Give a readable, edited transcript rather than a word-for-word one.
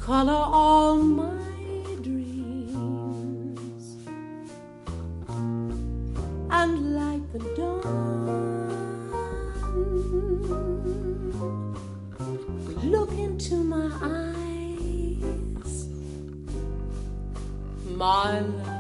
color all my dreams, and like the dawn, look into my eyes, my love.